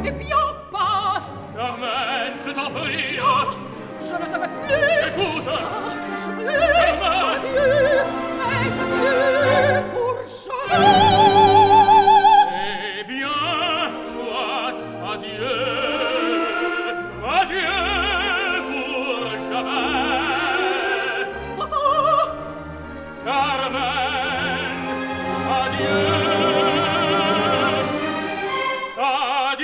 et bien pas. Carmen, je t'en prie. Non, je ne t'aimais plus. Écoute. Non, je veux.